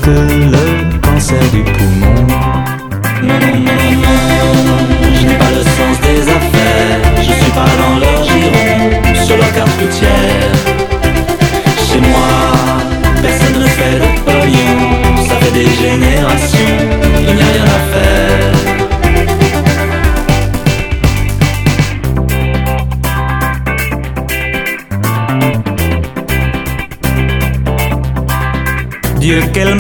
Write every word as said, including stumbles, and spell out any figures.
que le cancer du poumon. Non, non, non, non, non, je n'ai pas le sens des affaires. Je suis pas dans leur giron, sur leur carte routière. Chez moi, personne ne fait de pognon. Ça fait des générations, il n'y a rien à faire. Dieu, quel